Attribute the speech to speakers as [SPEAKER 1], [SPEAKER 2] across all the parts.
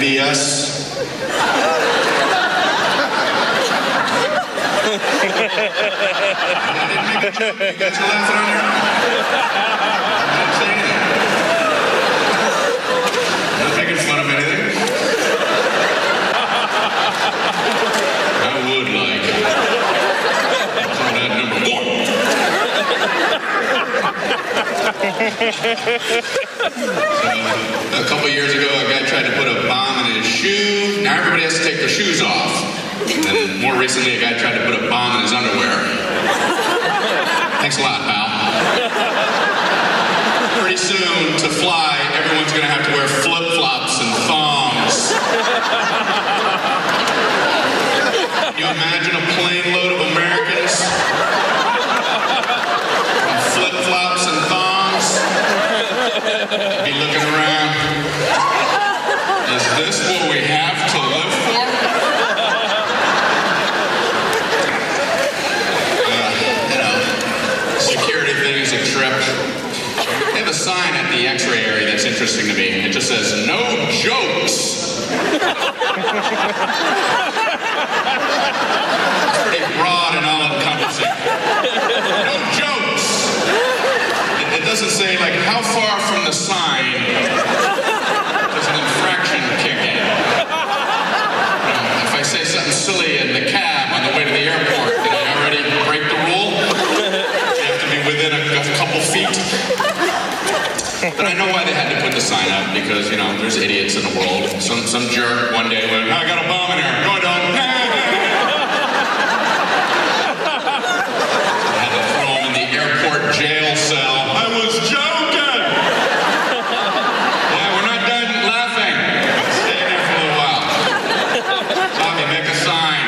[SPEAKER 1] P.S. I didn't make a joke. You guys are laughing on your own. I didn't say anything. I'm not making fun of anything. I would like. Call that number one. A couple years ago, a guy tried to put a bomb in his shoe. Now everybody has to take their shoes off. And more recently, a guy tried to put a bomb in his underwear. Thanks a lot, pal. Pretty soon, to fly, everyone's going to have to wear flip-flops and thongs. Can you imagine a plane load of Americans? Flip-flops and thongs? Be looking around. Is this what we have to live for? Security thing is a trip. They have a sign at the X-ray area that's interesting to me. It just says, "No jokes." It's pretty broad and all-encompassing. No jokes. It doesn't say, like, how far from the sign does an infraction kick in? If I say something silly in the cab on the way to the airport, did I already break the rule? You have to be within a couple feet. But I know why they had to put the sign up, because, you know, there's idiots in the world. Some jerk one day went, "I got a bomb in here." "No, I don't." I had to throw him in the airport jail cell. "I was joking." "Yeah, we're not done laughing. Stay there for a little while. Tommy, make a sign."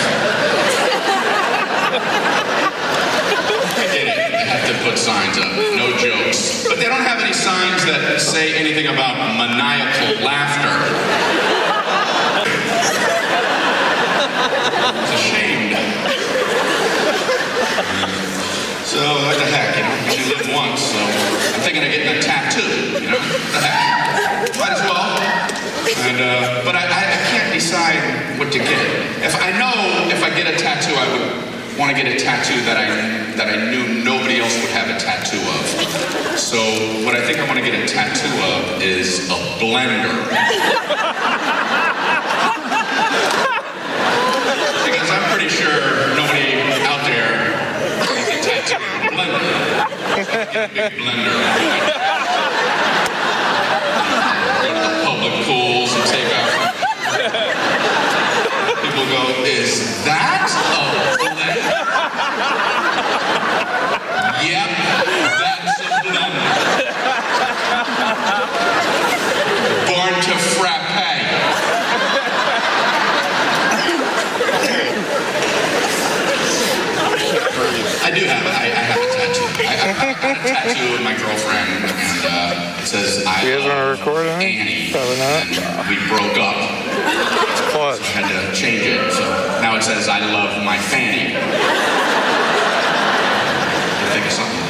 [SPEAKER 1] I get it. They have to put signs up. No jokes. But they don't have any signs that say anything about maniacal laughter. It's a shame. So, what the heck, you know? You only live once, so I'm thinking of getting a tattoo, you know? What the heck? Might as well. And, but I can't decide what to get. If I know if I get a tattoo, I would want to get a tattoo that I knew nobody else would have a tattoo of. So what I think I want to get a tattoo of is a blender. Because I'm pretty sure nobody out there has a tattoo of a blender. So I get a big blender. Go to the public pools and take out. People go, "Is that a blender?" Yep, that's a blender. Born to frappe. I do have I have a tattoo. I got a tattoo of my girlfriend, and it says, "I love Annie."
[SPEAKER 2] Probably not.
[SPEAKER 1] And we broke up.
[SPEAKER 2] Clutch.
[SPEAKER 1] So I had to change it. So now it says, "I love my fanny." Think of something.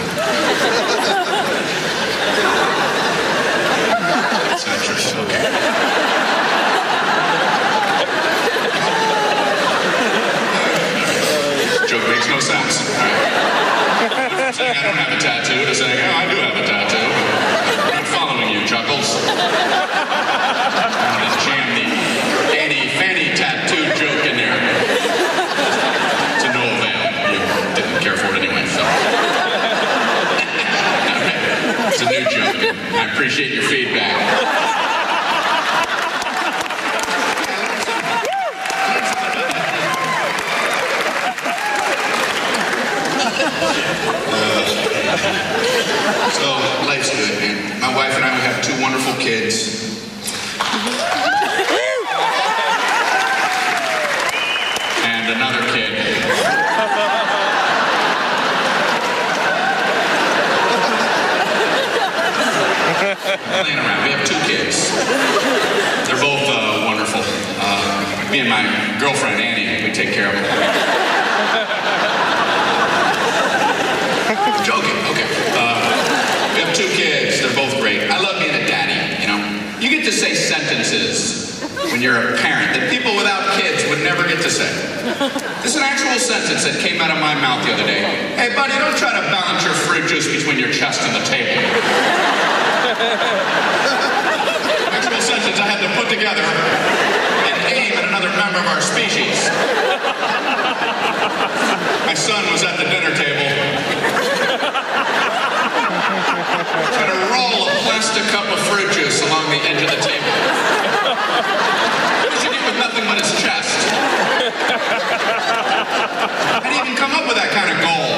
[SPEAKER 1] That's interesting. Okay. Joke makes no sense. All right. Saying I don't have a tattoo to saying, "Oh, I do have a tattoo." But I'm following you, Chuckles. I'm going to jam the Annie Fanny tattoo joke in there. To no avail. You didn't care for it anyway, so. All right. It's a new joke. I appreciate your feedback. So, life's good, man. My wife and I, we have 2 wonderful kids. And another kid. Playing around. We have 2 kids. They're both wonderful. Me and my girlfriend, Annie, we take care of them. Joking, okay. We have 2 kids. They're both great. I love being a daddy, you know. You get to say sentences when you're a parent that people without kids would never get to say. This is an actual sentence that came out of my mouth the other day. Hey, buddy, don't try to balance your fruit juice between your chest and the table. Actual sentence I had to put together and aim at another member of our species. My son was at the dinner table. Trying to roll a plastic cup of fruit juice along the edge of the table. What did you get with nothing but his chest? How do you even come up with that kind of goal?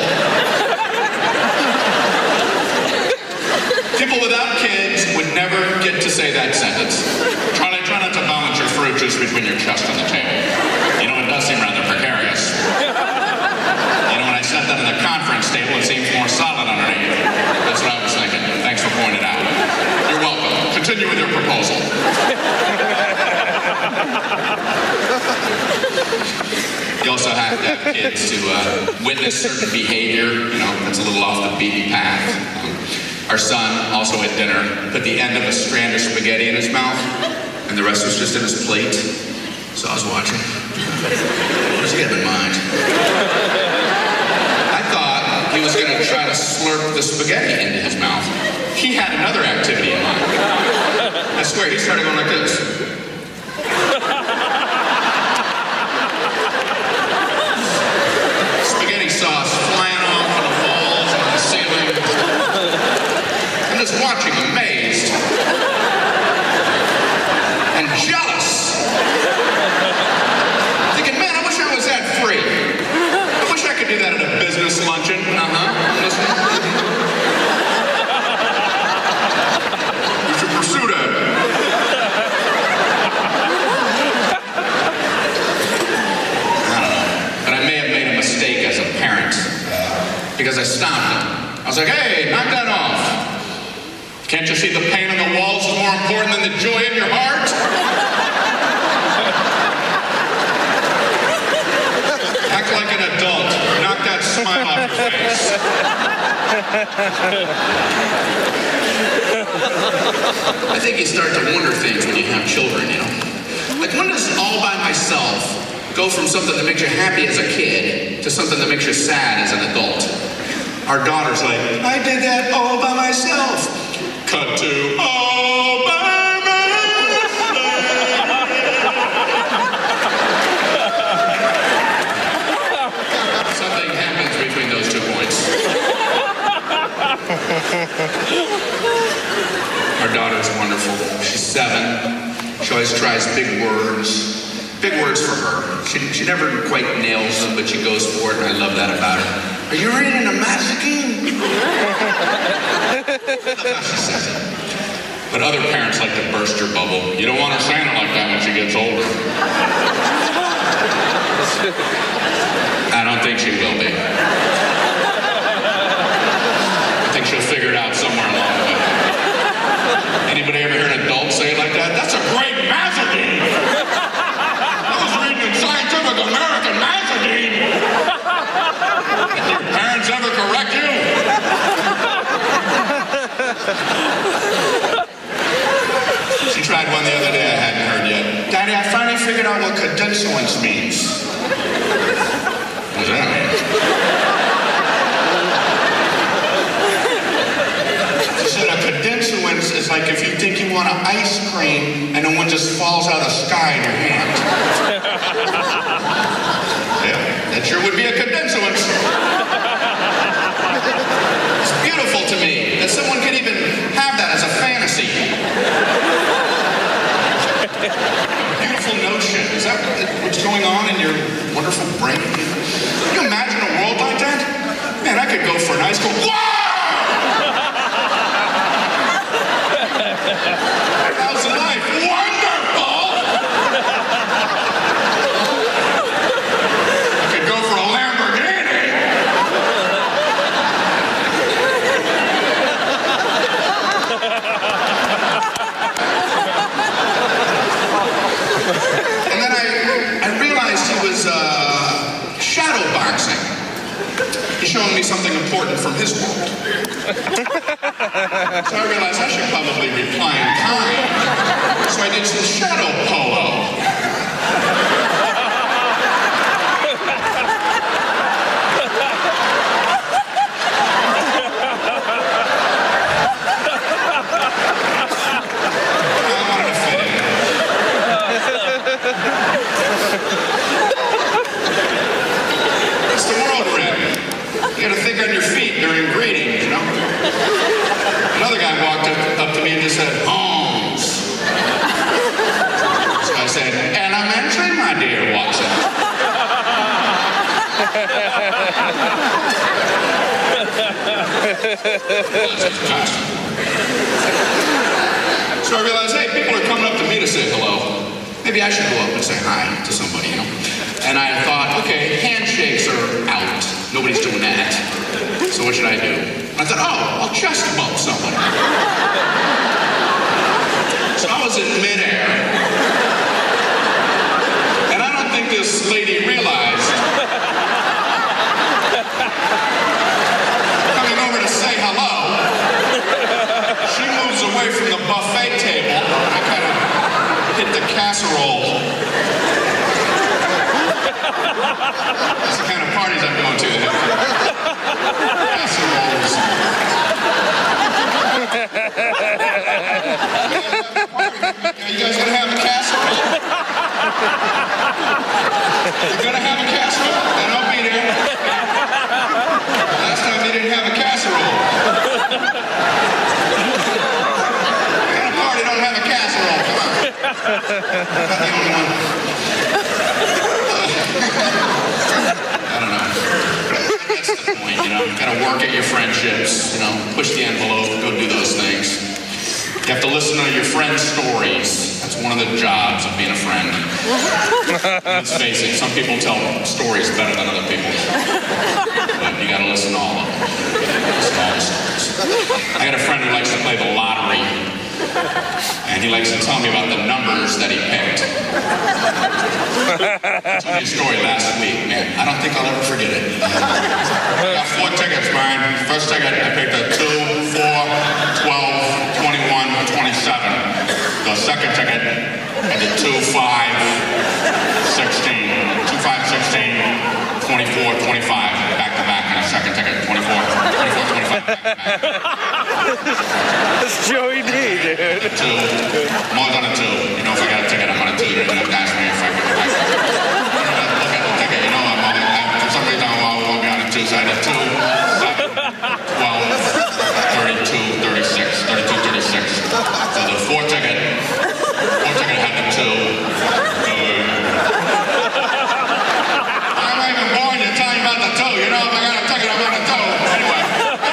[SPEAKER 1] People without kids would never get to say that sentence. Try not to balance your fruit juice between your chest and the table. You know, it does seem rather precarious. You know, when I set that on the conference table, it seems more solid underneath. That's what I was thinking. Thanks for pointing it out. You're welcome. Continue with your proposal. You also have to have kids to witness certain behavior. You know, that's a little off the beaten path. Our son, also at dinner, put the end of a strand of spaghetti in his mouth, and the rest was just in his plate. So I was watching. What does he have in mind? I thought he was going to try to slurp the spaghetti into his mouth. He had another activity in mind. I swear, he started going like this. Spaghetti sauce flying off on the walls, on the ceiling. I'm just watching, amazed. And jealous. Thinking, man, I wish I was that free. I wish I could do that at a business luncheon. You should pursue that. I don't know. But I may have made a mistake as a parent. Because I stopped him. I was like, hey, knock that off. Can't you see the pain on the walls is more important than the joy in your heart? Act like an adult. Knock that smile off your face. I think you start to wonder things when you have children, you know? Like, when does all by myself go from something that makes you happy as a kid to something that makes you sad as an adult? Our daughter's like, I did that all by myself. Cut to all by myself. Something happens between those 2 points. Our daughter's wonderful. She's 7. She always tries big words. Big words for her. She never quite nails them, but she goes for it, and I love that about her. Are you reading a magazine? That's how she says it. But other parents like to burst your bubble. You don't want her saying it like that when she gets older. I don't think she will be. I think she'll figure it out somewhere along the way. Anybody ever hear an adult say it like that? That's a great magazine! I was reading in Scientific American magazine! Did your parents ever correct you? She tried one the other day I hadn't heard yet. Daddy, I finally figured out what cadentuance means. What does that mean? She said a cadentuance is like if you think you want an ice cream and then one just falls out of the sky in your hand. Yeah, that sure would be a cadentuance. It's beautiful to me that someone can even have that as a fantasy. Beautiful notion. Is that what's going on in your wonderful brain? Can you imagine a world like that? Man, I could go for an ice cream. Wow! How's life? Wonderful! I could go for a Lamborghini. And then I realized he was shadow boxing. He's showing me something important from his world. So I realized I should probably reply in kind. So I did some shadow polo. It's the world we're in. You gotta think on your feet during greetings, you know? Another guy walked up to me and just said, Holmes. So I said, elementary, my dear, Watson. So I realized, hey, people are coming up to me to say hello. Maybe I should go up and say hi to somebody, you know? And I thought, okay, handshakes are out. Nobody's doing that. So what should I do? I thought, oh, I'll chest bump somebody. So I was in midair. And I don't think this lady realized coming over to say hello, she moves away from the buffet table. I kind of hit the casserole. That's the kind of parties I'm going to. Casseroles. You guys gonna have a casserole? You're gonna have a casserole? Then I'll be there. Last time they didn't have a casserole. What kind of party don't have a casserole? Come on. I'm not the only one. I don't know. That's the point, you know. You gotta work at your friendships, you know, push the envelope, go do those things. You have to listen to your friends' stories. That's one of the jobs of being a friend. Let's face it, some people tell stories better than other people. But you gotta listen to all of them. Listen to all the stories. I got a friend who likes to play the lottery. And he likes to tell me about the numbers that he picked. I told me a story last week, man. I don't think I'll ever forget it. I got 4 tickets, Brian. First ticket, I picked a 2, 4, 12, 21, 27. The second ticket, I did 2, 5, 16. 2, 5, 16, 24, 25. Back to back, and a second ticket, 24, 25. Back to back.
[SPEAKER 2] That's Joey D, dude.
[SPEAKER 1] 2. More than a 2. You know, if I got a ticket, I'm on a 2. You're going to ask me if I can. Look at the ticket. You know, for some reason, I won't be on a 2. So I did 2, 7, 12, 32, 36, 32, 36. So the 4 ticket had the 2. I'm not even born to tell you about the 2. You know, if I got a ticket, I'm on a 2. Anyway.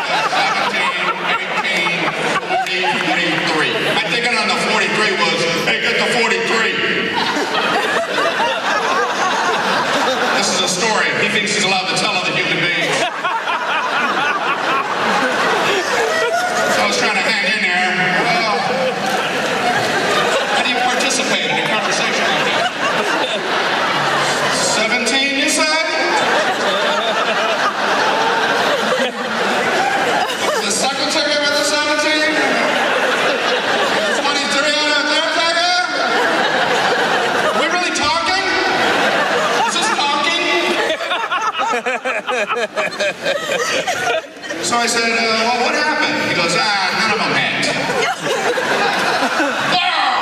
[SPEAKER 1] 43. My ticket on the 43 was, hey, get the 43. This is a story he thinks he's allowed to tell other human beings. So I was trying to hang in there. Well, how do you participate in a conversation like that? 17, you said? The second ticket with the 17? So I said, well, what happened? He goes, none of them hit. Wow!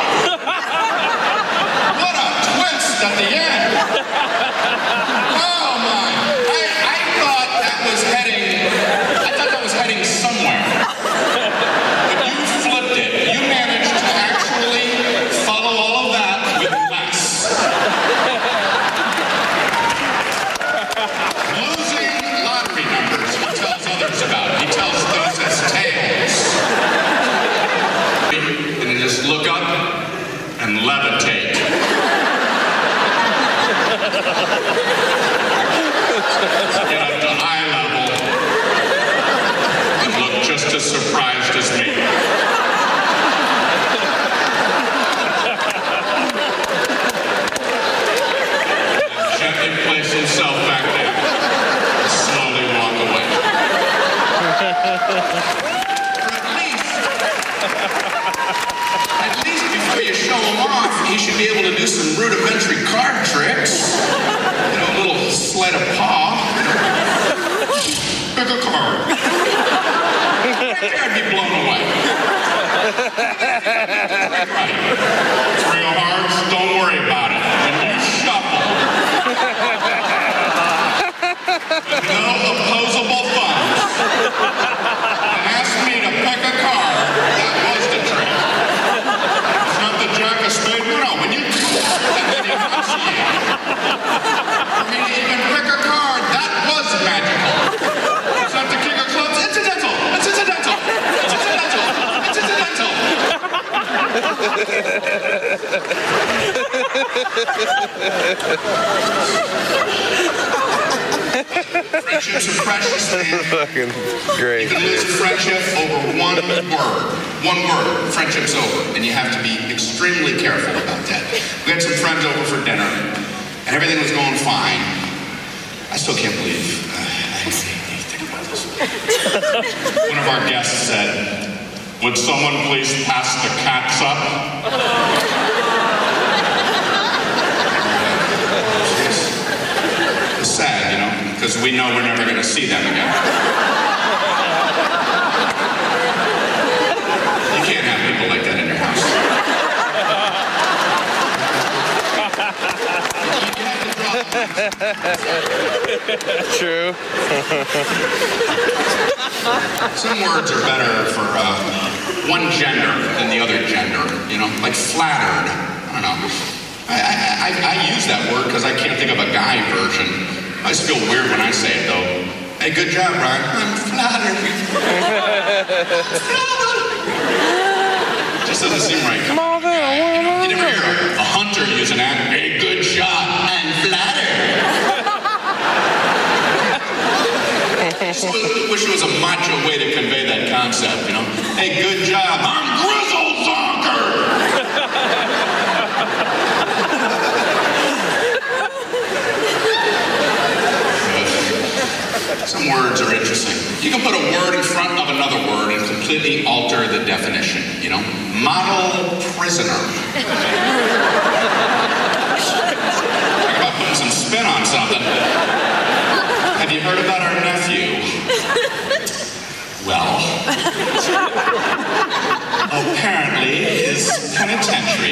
[SPEAKER 1] What a twist at the end. Oh, my. I thought that was heading somewhere. But you flipped it. You managed to actually follow all of that with less. Losing lottery numbers, he tells others about. He tells those as tales. And you just look up and levitate. Get up to eye level and look just as surprised as me. Gently place himself back there and slowly walk away. At least before you show him off, he should be able to do some rudimentary card tricks. You know, a little sleight of paw. Pick a card. I'd be blown away. Right. 3 of hearts, don't worry about it. Friendships are precious, man.
[SPEAKER 2] Fucking great.
[SPEAKER 1] You can lose a friendship over one word. One word, friendship's over. And you have to be extremely careful about that. We had some friends over for dinner, and everything was going fine. I still can't believe I think about this. One of our guests said, "Would someone please pass the catsup?" It's sad, you know, because we know we're never going to see them again. You can't have people like that in your house.
[SPEAKER 2] True.
[SPEAKER 1] Some words are better for one gender than the other gender, you know, like flattered. I don't know. I use that word because I can't think of a guy version. I just feel weird when I say it, though. Hey, good job, Ryan. I'm flattered. Just doesn't seem right. You never hear a hunter using that. Hey, good job. I'm flattered. Just wish it was a macho way to convey that concept, you know? Hey, good job. I'm grizzled soccer. Some words are interesting. You can put a word in front of another word and completely alter the definition, you know? Model prisoner. Talk about putting some spin on something. Have you heard about our nephew? Well, apparently his penitentiary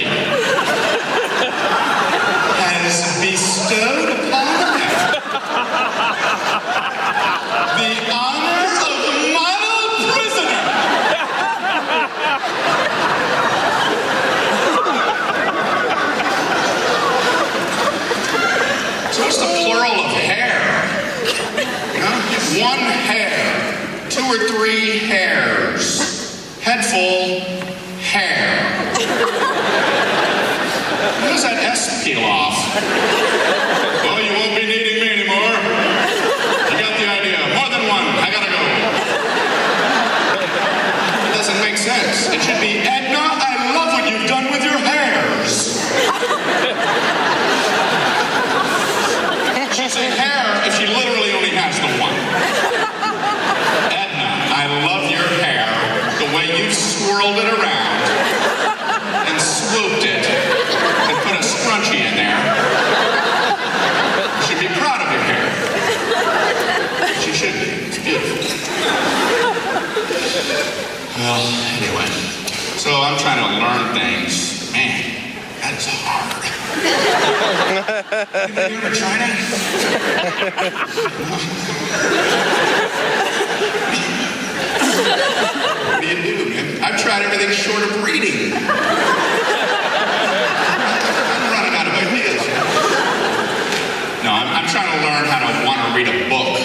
[SPEAKER 1] has bestowed upon him the honor of model prisoner. So what's the plural of hair? You know, one hair, 2 or 3 hairs, head full, hair. When does that S peel off? Oh, you won't be needing me anymore. You got the idea. More than one. I gotta go. It doesn't make sense. It should be, Edna, I love what you've done with your hairs. She's a hair if she literally only has the one. Edna, I love your hair, the way you've swirled it around and swooped it and put a scrunchie in there. You should be proud of your hair. She should be. It's beautiful. Well, anyway, so I'm trying to learn things. Man, that is hard. Anybody ever tried it? What do you do, man? I've tried everything short of reading. I'm running out of ideas. No, I'm trying to learn how to want to read a book.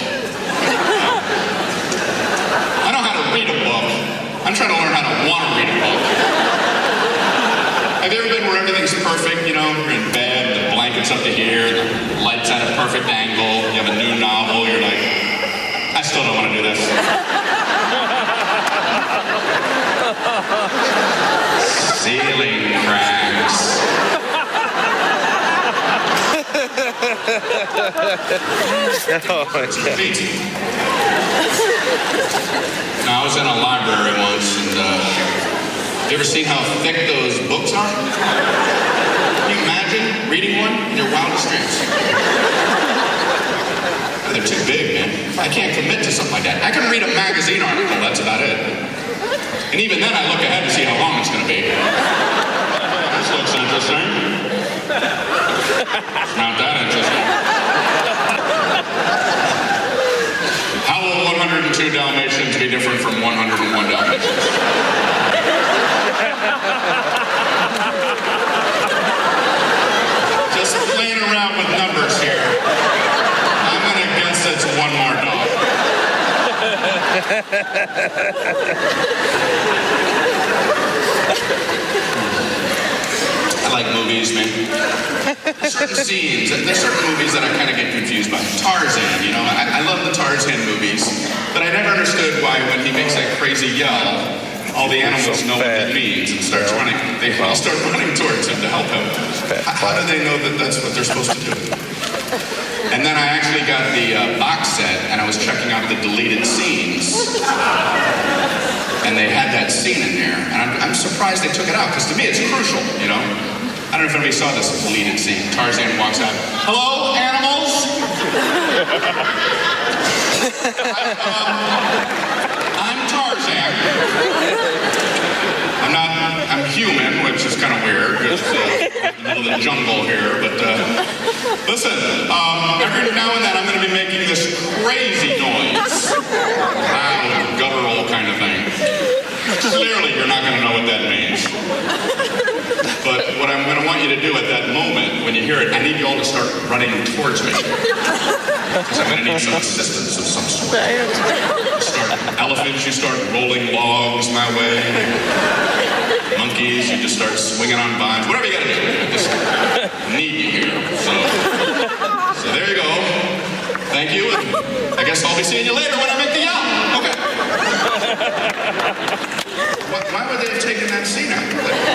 [SPEAKER 1] I know how to read a book. I'm trying to learn how to want to read a book. Have you ever been where everything's perfect, you know? You're in bed, the blanket's up to here, the light's at a perfect angle, you have a new novel, you're like, I still don't want to do this. Ceiling cracks.
[SPEAKER 2] Oh my God.
[SPEAKER 1] Now, I was in a library once, and you ever seen how thick those books are? Can you imagine reading one in your wildest dreams? They're too big, man. I can't commit to something like that. I can read a magazine article, that's about it. And even then, I look ahead to see how long it's going to be. This looks interesting. Not that interesting. How will 102 Dalmatians be different from 101 Dalmatians? Just playing around with numbers here. I'm going to guess it's one more dog. I like movies, man. certain scenes, there's certain movies that I kind of get confused by. Tarzan, you know, I love the Tarzan movies, but I never understood why when he makes that crazy yell, all the animals know what that means and starts running. They all start running towards him to help him. How do they know that that's what they're supposed to do? And then I actually got the box set, and I was checking out the deleted scenes. And they had that scene in there. And I'm surprised they took it out, because to me it's crucial, you know? I don't know if anybody saw this deleted scene. Tarzan walks out. Hello, animals? I'm Tarzan. I'm human, which is kind of weird, because in the middle of the jungle here, but listen, every now and then I'm going to be making this crazy noise. Loud, guttural kind of thing. Clearly you're not going to know what that means. But what I'm going to want you to do at that moment, when you hear it, I need you all to start running towards me. Because I'm going to need some assistance of some sort. Elephants, you start rolling logs my way. Monkeys, you just start swinging on vines. Whatever you got to do. I just need you here. So there you go. Thank you. And I guess I'll be seeing you later when I make the yell. Okay. Why would they have taken that scene out?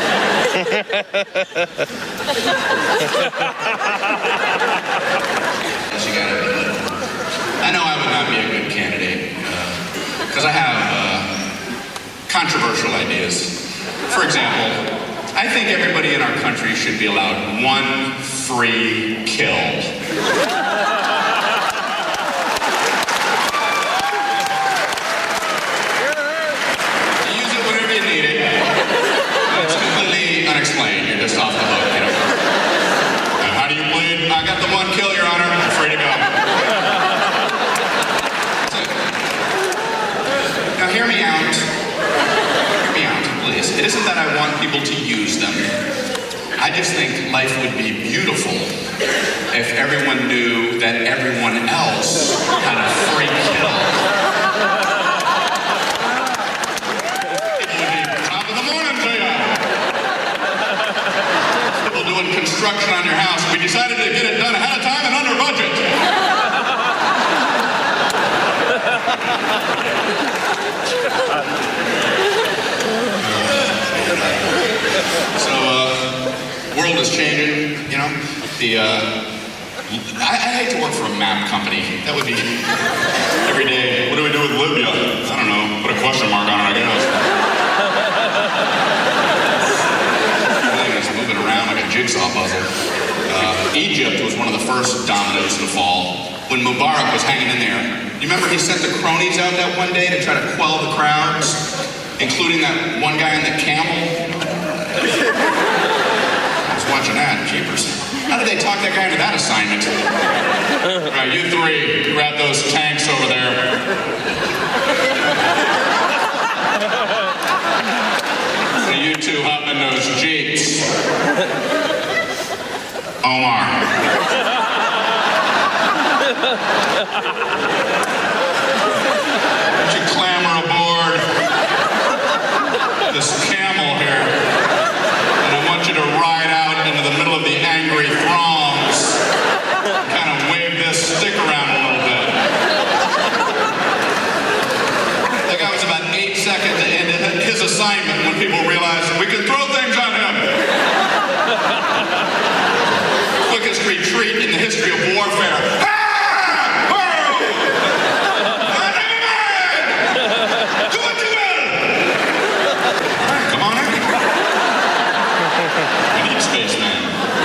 [SPEAKER 1] You gotta be. I know I would not be a good candidate because I have controversial ideas. For example, I think everybody in our country should be allowed one free kill. Unexplained. You're just off the hook, you know. How do you plead? I got the one kill, Your Honor. I'm free to go. Now hear me out. Hear me out, please. It isn't that I want people to use them. I just think life would be beautiful if everyone knew that everyone else had a free kill. Construction on your house. We decided to get it done ahead of time and under budget. So, world is changing, you know. I hate to work for a map company. That would be every day. What do we do with Libya? I don't know. Put a question mark on it, I guess. Moving around like a jigsaw puzzle. Egypt was one of the first dominoes to fall when Mubarak was hanging in there. You remember he sent the cronies out that one day to try to quell the crowds, including that one guy on the camel? I was watching that, jeepers. How did they talk that guy into that assignment? All right, you three, grab those tanks over there. You two hop in those Jeeps. Omar. Why don't you clamber aboard this camel here? And I want you to ride out into the middle of the angry throngs. Kind of wave this stick around a little bit. That guy was about 8 seconds into his assignment when people realized we can throw things on him. Quickest retreat in the history of warfare. Do what you will! All right, come on in. We need spaceman.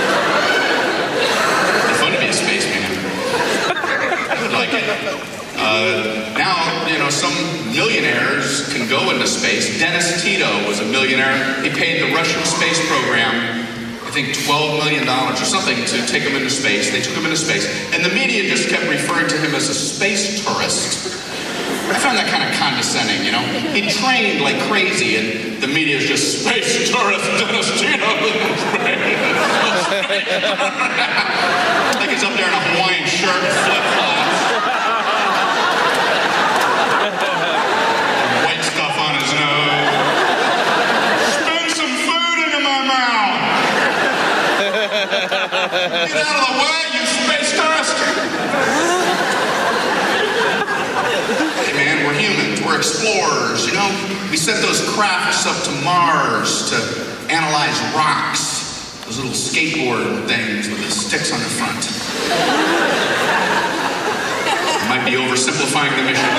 [SPEAKER 1] It's fun to be a spaceman. I would like it. Now, you know, some millionaires can go into space. Dennis Tito was a millionaire. He paid the Russian space program, I think $12 million or something, to take him into space. They took him into space. And the media just kept referring to him as a space tourist. I found that kind of condescending, you know. He trained like crazy, and the media's just space tourist Dennis Tito. Like he's up there in a Hawaiian shirt and flip-flops. White stuff on his nose. Spin some food into my mouth. Get out of the way, you space dust! Hey man, we're humans, we're explorers, you know? We sent those crafts up to Mars to analyze rocks. Those little skateboard things with the sticks on the front. I might be oversimplifying the mission.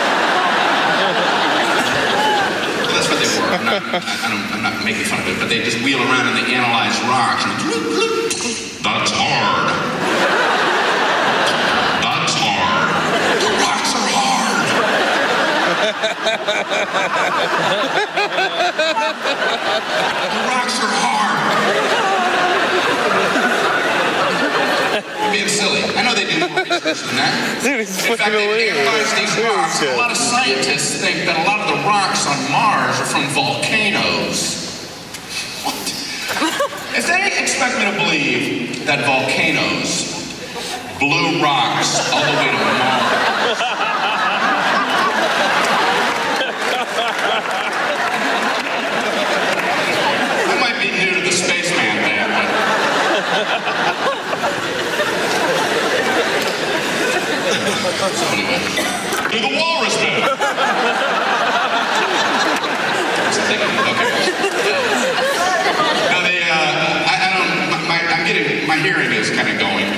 [SPEAKER 1] Well, that's what they were. I'm not making fun of it, but they just wheel around and they analyze rocks. That's hard. That's hard. The rocks are hard. The rocks are hard. You're being silly. I know they do more research than that.
[SPEAKER 2] Dude, he's
[SPEAKER 1] In fact, they analyze these rocks. A lot of scientists think that a lot of the rocks on Mars are from volcanoes. What? If they expect me to believe that volcanoes blew rocks all the way to Mars, I might be new to the spaceman thing, but... So anyway, do the walrus bit. Okay. No, they, I don't, my hearing is kind of going,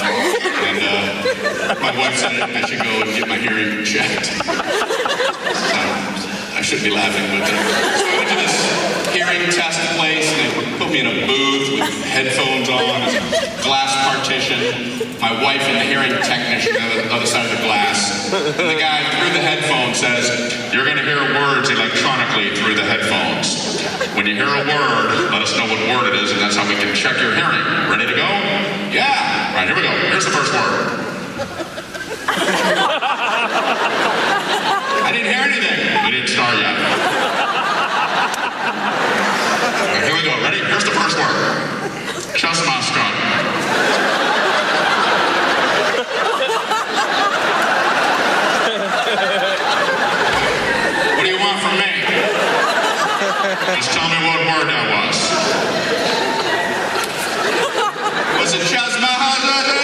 [SPEAKER 1] and my wife said I should go and get my hearing checked. So, I shouldn't be laughing, but so I went to this hearing test place, and they put me in a booth with headphones on, a glass partition, my wife and the hearing technician on the other side of the glass, and the guy through the headphones says, "You're going to hear words electronically through the headphones. When you hear a word, let us know what word it is, and that's how we can check your hearing. Ready to go?" "Yeah." "Right, here we go. Here's the first word." I didn't hear anything. We didn't start yet. Right, here we go. Ready? Here's the first word. Chasmaska. What do you want from me? Just tell me what word that was. Was it Chasmahaza?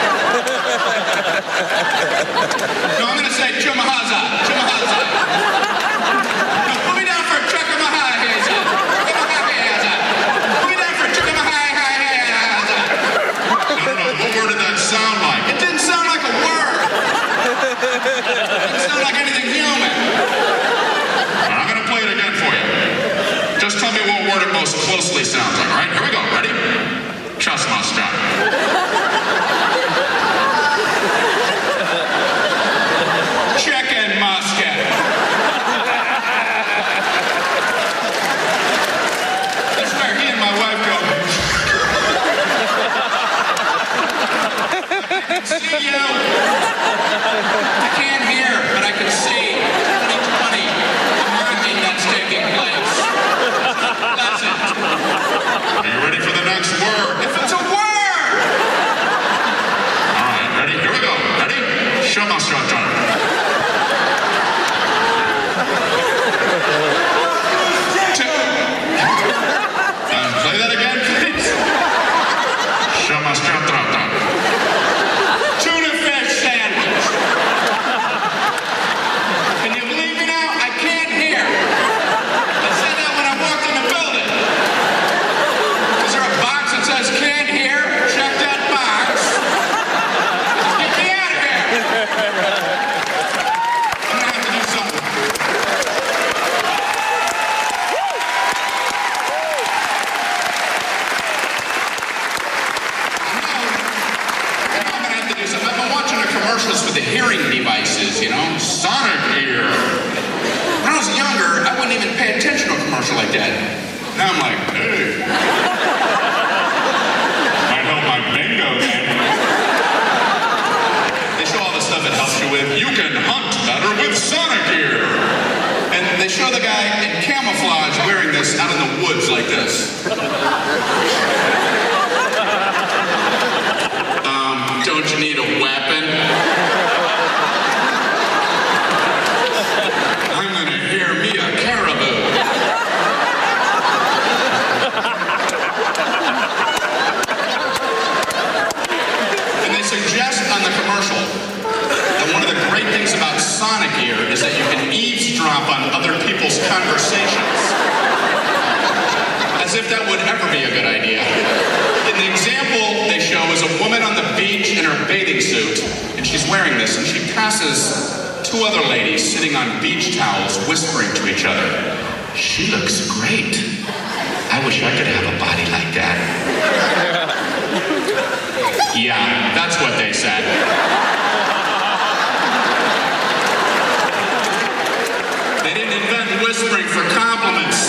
[SPEAKER 1] No, I'm going to say Chumahaza. Chumahaza. No, put me down for Chuckamahaza. Put me down for Chuckamahaza. No, what word did that sound like? It didn't sound like a word. It didn't sound like anything human. Right, I'm going to play it again for you. Just tell me what word it most closely sounds like, all right? Here we go. Ready? Chasmaska. Chicken musket. That's where he and my wife go. I can see you. I can't hear, but I can see. 2020, the marketing that's taking place. That's it. Are you ready for the next word? If it's a word! All right, ready? Here we go. Ready? Shamashacha. Play that again, please. Shamashatrata. Tuna fish sandwich. Can you believe me now? I can't hear. I said that when I walked in the building. Is there a box that says can't hear? Check that box. Get me out of here. I'm gonna have to do something. I've been watching the commercials for the hearing devices, you know, Sonic Ear. When I was younger, I wouldn't even pay attention to a commercial like that. Now I'm like, hey. Might help my bingo game. They show all the stuff it helps you with. You can hunt better with Sonic Ear. And they show the guy in camouflage wearing this out in the woods like this. Don't you need a weapon? I'm gonna hear me a caribou. sonic ear is that you can eavesdrop on other people's conversations. As if that would ever be a good idea. In the example they show is a woman on the beach in her bathing suit, and she's wearing this, and she passes two other ladies sitting on beach towels whispering to each other. She looks great. I wish I could have a body like that. Yeah, that's what they said. They didn't invent whispering for compliments.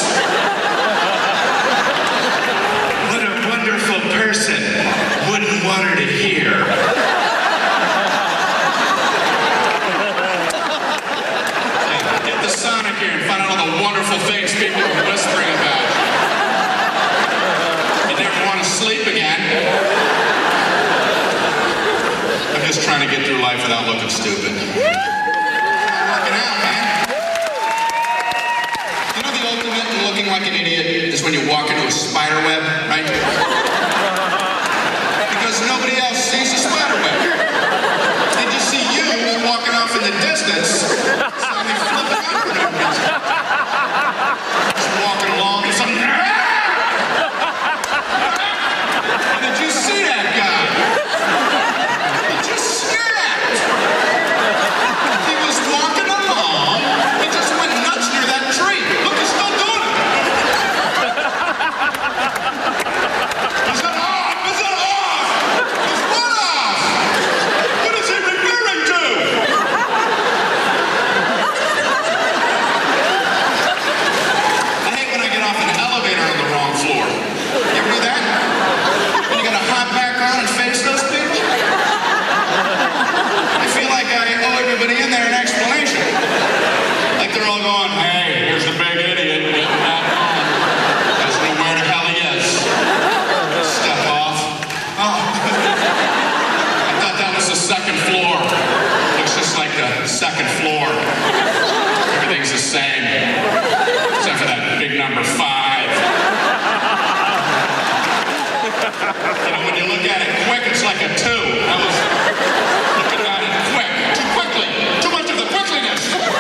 [SPEAKER 1] What a wonderful person. Wouldn't want her to hear. Get the sonic here and find out all the wonderful things people are whispering about. You never want to sleep again. I'm just trying to get through life without looking stupid. I'm working out, man. You know the ultimate in looking like an idiot is when you walk into a spider web, right? Because nobody else sees a spider web. They just see you walking off in the distance, suddenly flipping out for no reason. Just walking along and something. Did you see that guy? He just snapped. He was walking along. He just went nuts near that tree. Look, he's still doing it. Is that off? Is that off? Is what off? What is he referring to? I hate when I get off an elevator on the wrong floor. You ever do that? When you gotta hop back on and face those things? I feel like I owe everybody in there an explanation. Like they're all going, hey, here's the big idiot getting back on. Doesn't know where the hell he is. Step off. Oh. I thought that was the second floor. Looks just like the second floor. Everything's the same. Except for that big number 5. You know, when you look at it quick, it's like a 2. I was looking at it quick. Too quickly. Too much of the quickliness.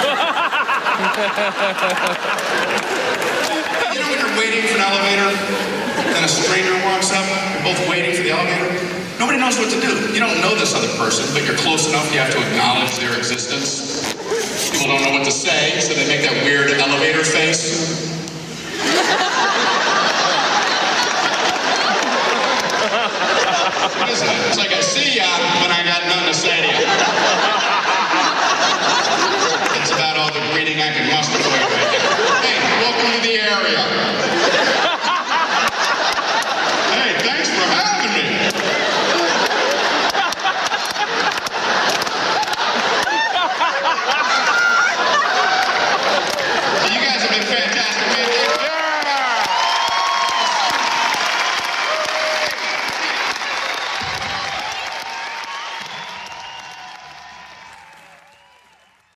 [SPEAKER 1] You know when you're waiting for an elevator, then a stranger walks up, you're both waiting for the elevator? Nobody knows what to do. You don't know this other person, but you're close enough you have to acknowledge their existence. People don't know what to say, so they make that weird elevator face. Isn't it? It's like